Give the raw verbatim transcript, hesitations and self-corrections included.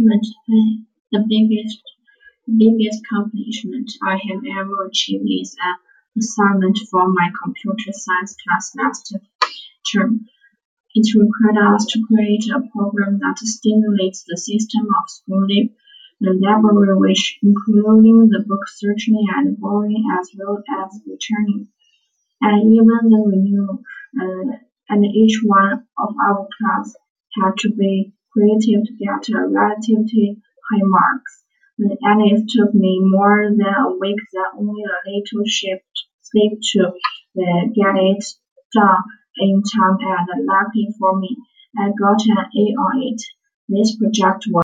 accomplishment, the biggest biggest accomplishment I have ever achieved is an assignment for my computer science class last term. It required us to create a program that stimulates the system of schooling, the library, which including the book searching and borrowing as well as returning, and even the renewal. Uh, and each one of our class had to be creative to get a relatively high marks. Uh, and it took me more than a week than only a little shift sleep to uh, get it done in time, and luckily for me, I got an A on it. This project was